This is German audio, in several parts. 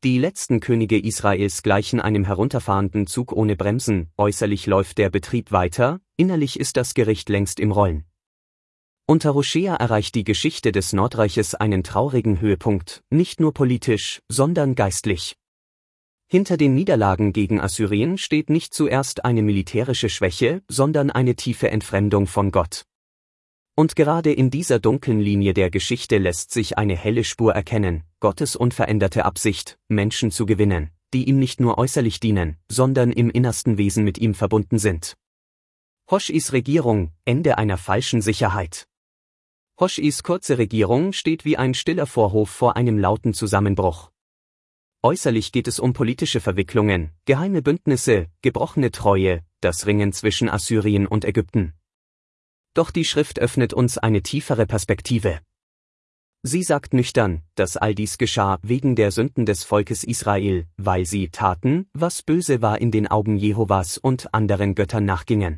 Die letzten Könige Israels gleichen einem herunterfahrenden Zug ohne Bremsen, äußerlich läuft der Betrieb weiter, innerlich ist das Gericht längst im Rollen. Unter Hoschea erreicht die Geschichte des Nordreiches einen traurigen Höhepunkt, nicht nur politisch, sondern geistlich. Hinter den Niederlagen gegen Assyrien steht nicht zuerst eine militärische Schwäche, sondern eine tiefe Entfremdung von Gott. Und gerade in dieser dunklen Linie der Geschichte lässt sich eine helle Spur erkennen, Gottes unveränderte Absicht, Menschen zu gewinnen, die ihm nicht nur äußerlich dienen, sondern im innersten Wesen mit ihm verbunden sind. Hoscheis Regierung, Ende einer falschen Sicherheit. Hoscheis kurze Regierung steht wie ein stiller Vorhof vor einem lauten Zusammenbruch. Äußerlich geht es um politische Verwicklungen, geheime Bündnisse, gebrochene Treue, das Ringen zwischen Assyrien und Ägypten. Doch die Schrift öffnet uns eine tiefere Perspektive. Sie sagt nüchtern, dass all dies geschah wegen der Sünden des Volkes Israel, weil sie taten, was böse war in den Augen Jehovas und anderen Göttern nachgingen.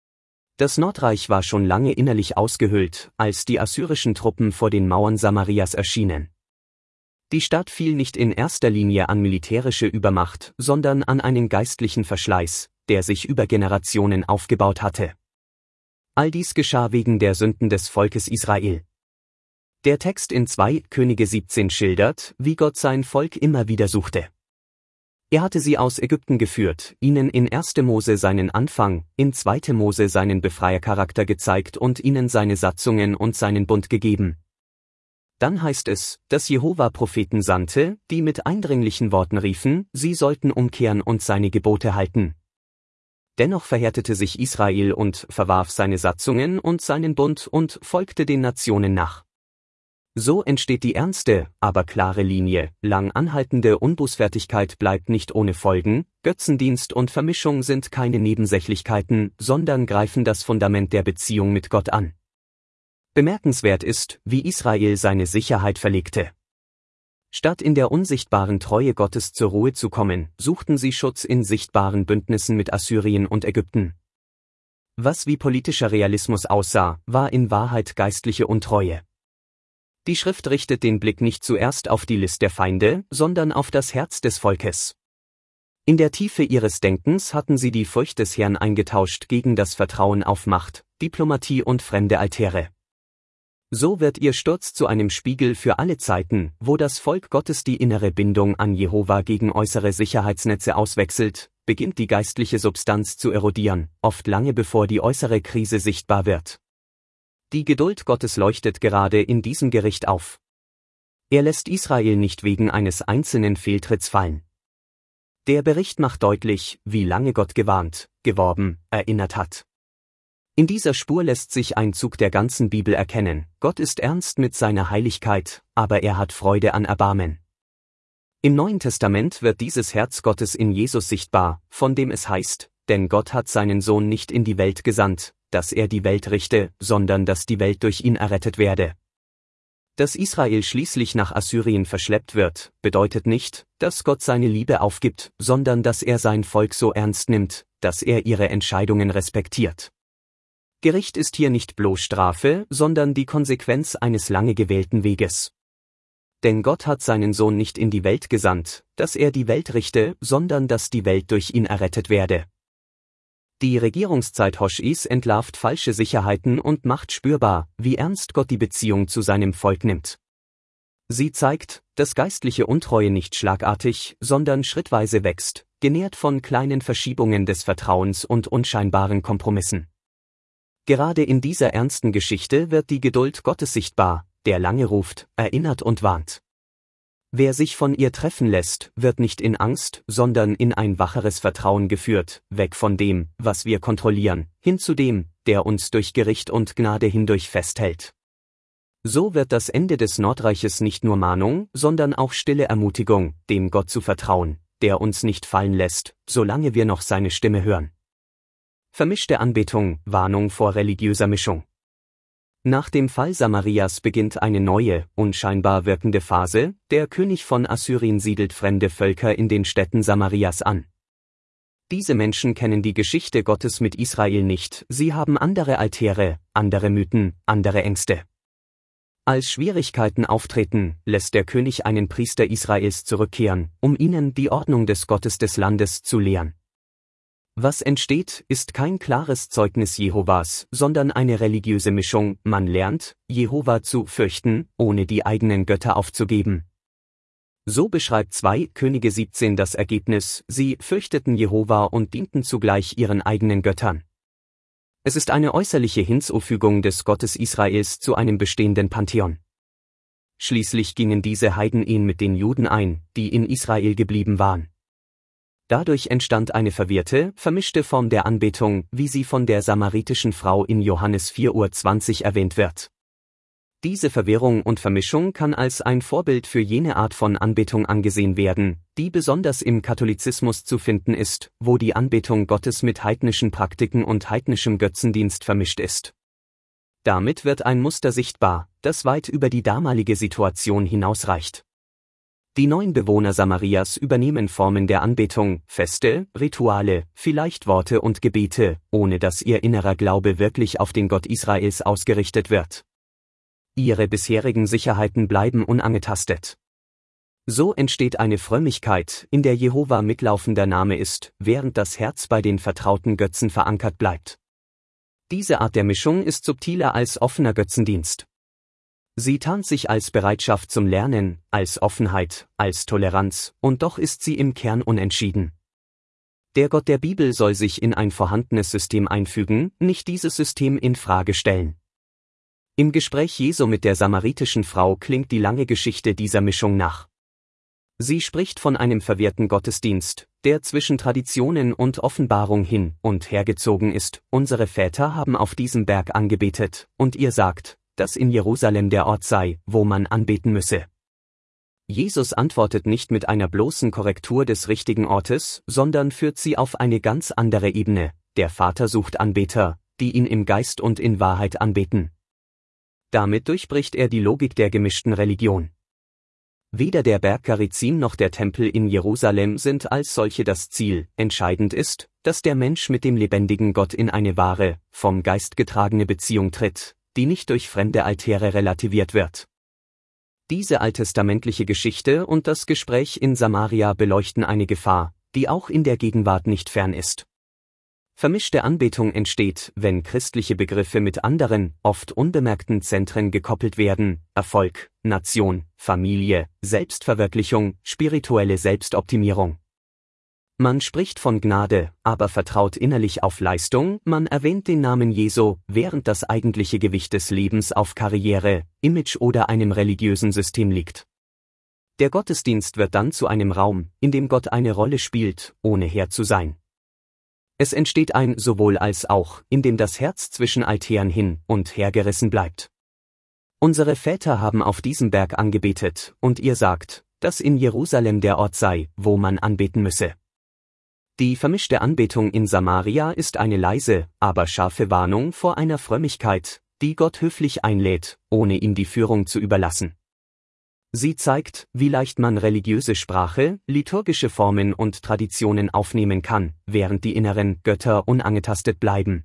Das Nordreich war schon lange innerlich ausgehöhlt, als die assyrischen Truppen vor den Mauern Samarias erschienen. Die Stadt fiel nicht in erster Linie an militärische Übermacht, sondern an einen geistlichen Verschleiß, der sich über Generationen aufgebaut hatte. All dies geschah wegen der Sünden des Volkes Israel. Der Text in 2 Könige 17 schildert, wie Gott sein Volk immer wieder suchte. Er hatte sie aus Ägypten geführt, ihnen in 1. Mose seinen Anfang, in 2. Mose seinen Befreiercharakter gezeigt und ihnen seine Satzungen und seinen Bund gegeben. Dann heißt es, dass Jehova Propheten sandte, die mit eindringlichen Worten riefen, sie sollten umkehren und seine Gebote halten. Dennoch verhärtete sich Israel und verwarf seine Satzungen und seinen Bund und folgte den Nationen nach. So entsteht die ernste, aber klare Linie, lang anhaltende Unbußfertigkeit bleibt nicht ohne Folgen, Götzendienst und Vermischung sind keine Nebensächlichkeiten, sondern greifen das Fundament der Beziehung mit Gott an. Bemerkenswert ist, wie Israel seine Sicherheit verlegte. Statt in der unsichtbaren Treue Gottes zur Ruhe zu kommen, suchten sie Schutz in sichtbaren Bündnissen mit Assyrien und Ägypten. Was wie politischer Realismus aussah, war in Wahrheit geistliche Untreue. Die Schrift richtet den Blick nicht zuerst auf die List der Feinde, sondern auf das Herz des Volkes. In der Tiefe ihres Denkens hatten sie die Furcht des Herrn eingetauscht gegen das Vertrauen auf Macht, Diplomatie und fremde Altäre. So wird ihr Sturz zu einem Spiegel für alle Zeiten, wo das Volk Gottes die innere Bindung an Jehova gegen äußere Sicherheitsnetze auswechselt, beginnt die geistliche Substanz zu erodieren, oft lange bevor die äußere Krise sichtbar wird. Die Geduld Gottes leuchtet gerade in diesem Gericht auf. Er lässt Israel nicht wegen eines einzelnen Fehltritts fallen. Der Bericht macht deutlich, wie lange Gott gewarnt, geworben, erinnert hat. In dieser Spur lässt sich ein Zug der ganzen Bibel erkennen, Gott ist ernst mit seiner Heiligkeit, aber er hat Freude an Erbarmen. Im Neuen Testament wird dieses Herz Gottes in Jesus sichtbar, von dem es heißt, denn Gott hat seinen Sohn nicht in die Welt gesandt, dass er die Welt richte, sondern dass die Welt durch ihn errettet werde. Dass Israel schließlich nach Assyrien verschleppt wird, bedeutet nicht, dass Gott seine Liebe aufgibt, sondern dass er sein Volk so ernst nimmt, dass er ihre Entscheidungen respektiert. Gericht ist hier nicht bloß Strafe, sondern die Konsequenz eines lange gewählten Weges. Denn Gott hat seinen Sohn nicht in die Welt gesandt, dass er die Welt richte, sondern dass die Welt durch ihn errettet werde. Die Regierungszeit Hoscheis entlarvt falsche Sicherheiten und macht spürbar, wie ernst Gott die Beziehung zu seinem Volk nimmt. Sie zeigt, dass geistliche Untreue nicht schlagartig, sondern schrittweise wächst, genährt von kleinen Verschiebungen des Vertrauens und unscheinbaren Kompromissen. Gerade in dieser ernsten Geschichte wird die Geduld Gottes sichtbar, der lange ruft, erinnert und warnt. Wer sich von ihr treffen lässt, wird nicht in Angst, sondern in ein wacheres Vertrauen geführt, weg von dem, was wir kontrollieren, hin zu dem, der uns durch Gericht und Gnade hindurch festhält. So wird das Ende des Nordreiches nicht nur Mahnung, sondern auch stille Ermutigung, dem Gott zu vertrauen, der uns nicht fallen lässt, solange wir noch seine Stimme hören. Vermischte Anbetung, Warnung vor religiöser Mischung. Nach dem Fall Samarias beginnt eine neue, unscheinbar wirkende Phase, der König von Assyrien siedelt fremde Völker in den Städten Samarias an. Diese Menschen kennen die Geschichte Gottes mit Israel nicht, sie haben andere Altäre, andere Mythen, andere Ängste. Als Schwierigkeiten auftreten, lässt der König einen Priester Israels zurückkehren, um ihnen die Ordnung des Gottes des Landes zu lehren. Was entsteht, ist kein klares Zeugnis Jehovas, sondern eine religiöse Mischung. Man lernt, Jehova zu fürchten, ohne die eigenen Götter aufzugeben. So beschreibt 2 Könige 17 das Ergebnis: Sie fürchteten Jehova und dienten zugleich ihren eigenen Göttern. Es ist eine äußerliche Hinzufügung des Gottes Israels zu einem bestehenden Pantheon. Schließlich gingen diese Heidenehen mit den Juden ein, die in Israel geblieben waren. Dadurch entstand eine verwirrte, vermischte Form der Anbetung, wie sie von der samaritischen Frau in Johannes 4,20 erwähnt wird. Diese Verwirrung und Vermischung kann als ein Vorbild für jene Art von Anbetung angesehen werden, die besonders im Katholizismus zu finden ist, wo die Anbetung Gottes mit heidnischen Praktiken und heidnischem Götzendienst vermischt ist. Damit wird ein Muster sichtbar, das weit über die damalige Situation hinausreicht. Die neuen Bewohner Samarias übernehmen Formen der Anbetung, Feste, Rituale, vielleicht Worte und Gebete, ohne dass ihr innerer Glaube wirklich auf den Gott Israels ausgerichtet wird. Ihre bisherigen Sicherheiten bleiben unangetastet. So entsteht eine Frömmigkeit, in der Jehova mitlaufender Name ist, während das Herz bei den vertrauten Götzen verankert bleibt. Diese Art der Mischung ist subtiler als offener Götzendienst. Sie tarnt sich als Bereitschaft zum Lernen, als Offenheit, als Toleranz, und doch ist sie im Kern unentschieden. Der Gott der Bibel soll sich in ein vorhandenes System einfügen, nicht dieses System in Frage stellen. Im Gespräch Jesu mit der samaritischen Frau klingt die lange Geschichte dieser Mischung nach. Sie spricht von einem verwirrten Gottesdienst, der zwischen Traditionen und Offenbarung hin und her gezogen ist. Unsere Väter haben auf diesem Berg angebetet, und ihr sagt, dass in Jerusalem der Ort sei, wo man anbeten müsse. Jesus antwortet nicht mit einer bloßen Korrektur des richtigen Ortes, sondern führt sie auf eine ganz andere Ebene. Der Vater sucht Anbeter, die ihn im Geist und in Wahrheit anbeten. Damit durchbricht er die Logik der gemischten Religion. Weder der Berg Garizim noch der Tempel in Jerusalem sind als solche das Ziel. Entscheidend ist, dass der Mensch mit dem lebendigen Gott in eine wahre, vom Geist getragene Beziehung tritt, die nicht durch fremde Altäre relativiert wird. Diese alttestamentliche Geschichte und das Gespräch in Samaria beleuchten eine Gefahr, die auch in der Gegenwart nicht fern ist. Vermischte Anbetung entsteht, wenn christliche Begriffe mit anderen, oft unbemerkten Zentren gekoppelt werden: Erfolg, Nation, Familie, Selbstverwirklichung, spirituelle Selbstoptimierung. Man spricht von Gnade, aber vertraut innerlich auf Leistung. Man erwähnt den Namen Jesu, während das eigentliche Gewicht des Lebens auf Karriere, Image oder einem religiösen System liegt. Der Gottesdienst wird dann zu einem Raum, in dem Gott eine Rolle spielt, ohne Herr zu sein. Es entsteht ein Sowohl als auch, in dem das Herz zwischen Altären hin und her gerissen bleibt. Unsere Väter haben auf diesem Berg angebetet, und ihr sagt, dass in Jerusalem der Ort sei, wo man anbeten müsse. Die vermischte Anbetung in Samaria ist eine leise, aber scharfe Warnung vor einer Frömmigkeit, die Gott höflich einlädt, ohne ihm die Führung zu überlassen. Sie zeigt, wie leicht man religiöse Sprache, liturgische Formen und Traditionen aufnehmen kann, während die inneren Götter unangetastet bleiben.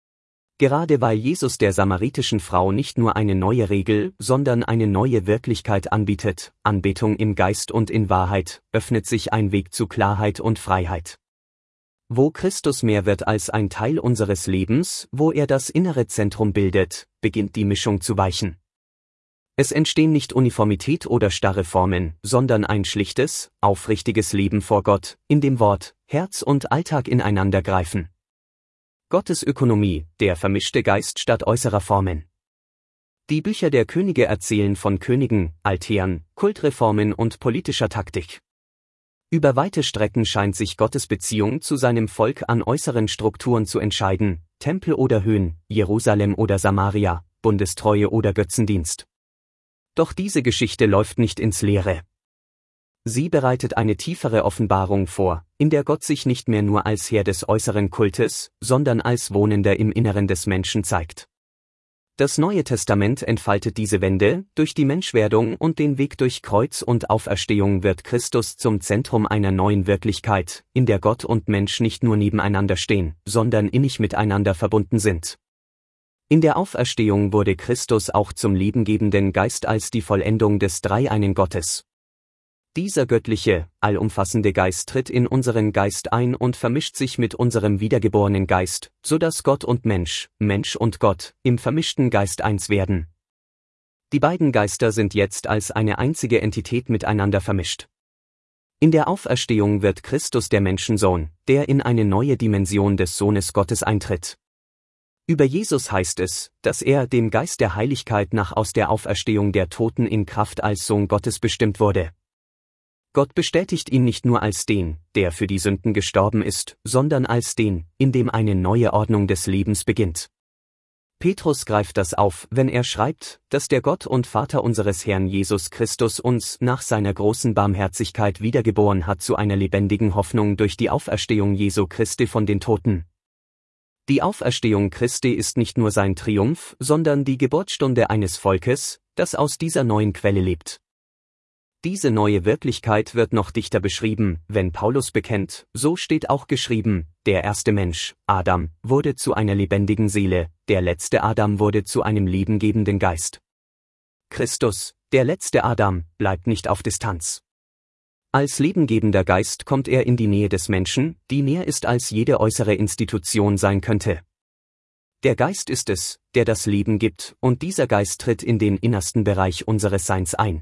Gerade weil Jesus der samaritischen Frau nicht nur eine neue Regel, sondern eine neue Wirklichkeit anbietet, Anbetung im Geist und in Wahrheit, öffnet sich ein Weg zu Klarheit und Freiheit. Wo Christus mehr wird als ein Teil unseres Lebens, wo er das innere Zentrum bildet, beginnt die Mischung zu weichen. Es entstehen nicht Uniformität oder starre Formen, sondern ein schlichtes, aufrichtiges Leben vor Gott, in dem Wort, Herz und Alltag ineinander greifen. Gottes Ökonomie, der vermischte Geist statt äußerer Formen. Die Bücher der Könige erzählen von Königen, Altären, Kultreformen und politischer Taktik. Über weite Strecken scheint sich Gottes Beziehung zu seinem Volk an äußeren Strukturen zu entscheiden: Tempel oder Höhen, Jerusalem oder Samaria, Bundestreue oder Götzendienst. Doch diese Geschichte läuft nicht ins Leere. Sie bereitet eine tiefere Offenbarung vor, in der Gott sich nicht mehr nur als Herr des äußeren Kultes, sondern als Wohnender im Inneren des Menschen zeigt. Das Neue Testament entfaltet diese Wende: Durch die Menschwerdung und den Weg durch Kreuz und Auferstehung wird Christus zum Zentrum einer neuen Wirklichkeit, in der Gott und Mensch nicht nur nebeneinander stehen, sondern innig miteinander verbunden sind. In der Auferstehung wurde Christus auch zum lebengebenden Geist als die Vollendung des dreieinen Gottes. Dieser göttliche, allumfassende Geist tritt in unseren Geist ein und vermischt sich mit unserem wiedergeborenen Geist, so dass Gott und Mensch, Mensch und Gott, im vermischten Geist eins werden. Die beiden Geister sind jetzt als eine einzige Entität miteinander vermischt. In der Auferstehung wird Christus der Menschensohn, der in eine neue Dimension des Sohnes Gottes eintritt. Über Jesus heißt es, dass er dem Geist der Heiligkeit nach aus der Auferstehung der Toten in Kraft als Sohn Gottes bestimmt wurde. Gott bestätigt ihn nicht nur als den, der für die Sünden gestorben ist, sondern als den, in dem eine neue Ordnung des Lebens beginnt. Petrus greift das auf, wenn er schreibt, dass der Gott und Vater unseres Herrn Jesus Christus uns nach seiner großen Barmherzigkeit wiedergeboren hat zu einer lebendigen Hoffnung durch die Auferstehung Jesu Christi von den Toten. Die Auferstehung Christi ist nicht nur sein Triumph, sondern die Geburtsstunde eines Volkes, das aus dieser neuen Quelle lebt. Diese neue Wirklichkeit wird noch dichter beschrieben, wenn Paulus bekennt, so steht auch geschrieben, der erste Mensch, Adam, wurde zu einer lebendigen Seele, der letzte Adam wurde zu einem lebengebenden Geist. Christus, der letzte Adam, bleibt nicht auf Distanz. Als lebengebender Geist kommt er in die Nähe des Menschen, die näher ist als jede äußere Institution sein könnte. Der Geist ist es, der das Leben gibt, und dieser Geist tritt in den innersten Bereich unseres Seins ein.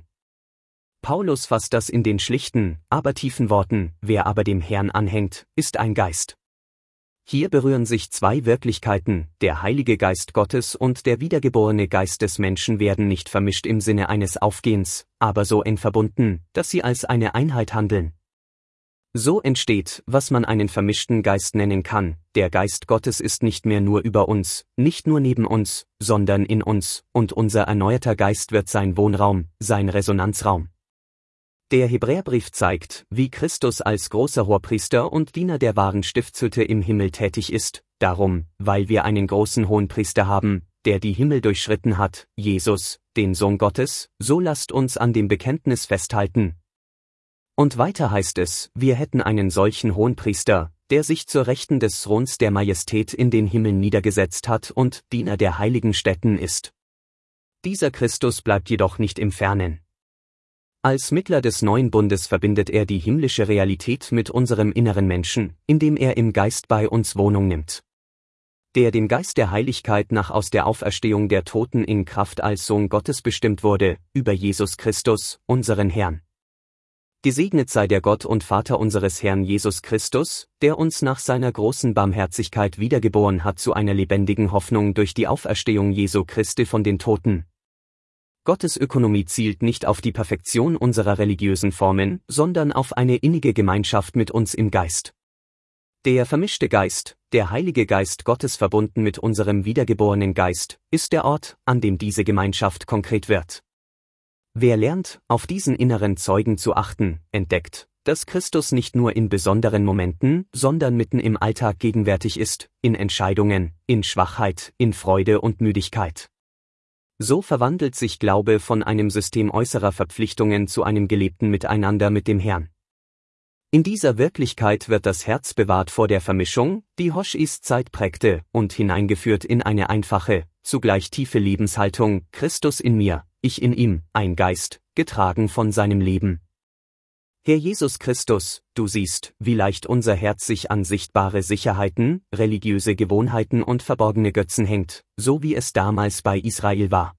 Paulus fasst das in den schlichten, aber tiefen Worten, wer aber dem Herrn anhängt, ist ein Geist. Hier berühren sich zwei Wirklichkeiten, der Heilige Geist Gottes und der wiedergeborene Geist des Menschen werden nicht vermischt im Sinne eines Aufgehens, aber so eng verbunden, dass sie als eine Einheit handeln. So entsteht, was man einen vermischten Geist nennen kann, der Geist Gottes ist nicht mehr nur über uns, nicht nur neben uns, sondern in uns, und unser erneuerter Geist wird sein Wohnraum, sein Resonanzraum. Der Hebräerbrief zeigt, wie Christus als großer Hohepriester und Diener der wahren Stiftshütte im Himmel tätig ist, darum, weil wir einen großen Hohenpriester haben, der die Himmel durchschritten hat, Jesus, den Sohn Gottes, so lasst uns an dem Bekenntnis festhalten. Und weiter heißt es, wir hätten einen solchen Hohenpriester, der sich zur Rechten des Throns der Majestät in den Himmeln niedergesetzt hat und Diener der heiligen Stätten ist. Dieser Christus bleibt jedoch nicht im Fernen. Als Mittler des neuen Bundes verbindet er die himmlische Realität mit unserem inneren Menschen, indem er im Geist bei uns Wohnung nimmt. Der dem Geist der Heiligkeit nach aus der Auferstehung der Toten in Kraft als Sohn Gottes bestimmt wurde, über Jesus Christus, unseren Herrn. Gesegnet sei der Gott und Vater unseres Herrn Jesus Christus, der uns nach seiner großen Barmherzigkeit wiedergeboren hat zu einer lebendigen Hoffnung durch die Auferstehung Jesu Christi von den Toten. Gottes Ökonomie zielt nicht auf die Perfektion unserer religiösen Formen, sondern auf eine innige Gemeinschaft mit uns im Geist. Der vermischte Geist, der Heilige Geist Gottes verbunden mit unserem wiedergeborenen Geist, ist der Ort, an dem diese Gemeinschaft konkret wird. Wer lernt, auf diesen inneren Zeugen zu achten, entdeckt, dass Christus nicht nur in besonderen Momenten, sondern mitten im Alltag gegenwärtig ist, in Entscheidungen, in Schwachheit, in Freude und Müdigkeit. So verwandelt sich Glaube von einem System äußerer Verpflichtungen zu einem gelebten Miteinander mit dem Herrn. In dieser Wirklichkeit wird das Herz bewahrt vor der Vermischung, die Hoshis Zeit prägte, und hineingeführt in eine einfache, zugleich tiefe Lebenshaltung, Christus in mir, ich in ihm, ein Geist, getragen von seinem Leben. Herr Jesus Christus, du siehst, wie leicht unser Herz sich an sichtbare Sicherheiten, religiöse Gewohnheiten und verborgene Götzen hängt, so wie es damals bei Israel war.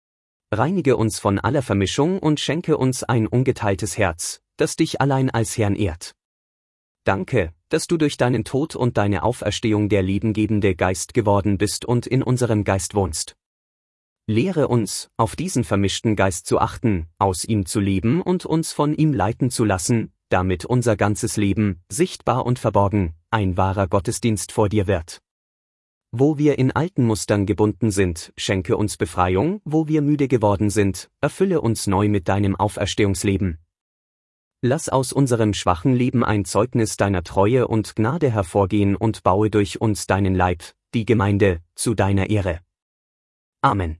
Reinige uns von aller Vermischung und schenke uns ein ungeteiltes Herz, das dich allein als Herrn ehrt. Danke, dass du durch deinen Tod und deine Auferstehung der lebengebende Geist geworden bist und in unserem Geist wohnst. Lehre uns, auf diesen vermischten Geist zu achten, aus ihm zu leben und uns von ihm leiten zu lassen, damit unser ganzes Leben, sichtbar und verborgen, ein wahrer Gottesdienst vor dir wird. Wo wir in alten Mustern gebunden sind, schenke uns Befreiung, wo wir müde geworden sind, erfülle uns neu mit deinem Auferstehungsleben. Lass aus unserem schwachen Leben ein Zeugnis deiner Treue und Gnade hervorgehen und baue durch uns deinen Leib, die Gemeinde, zu deiner Ehre. Amen.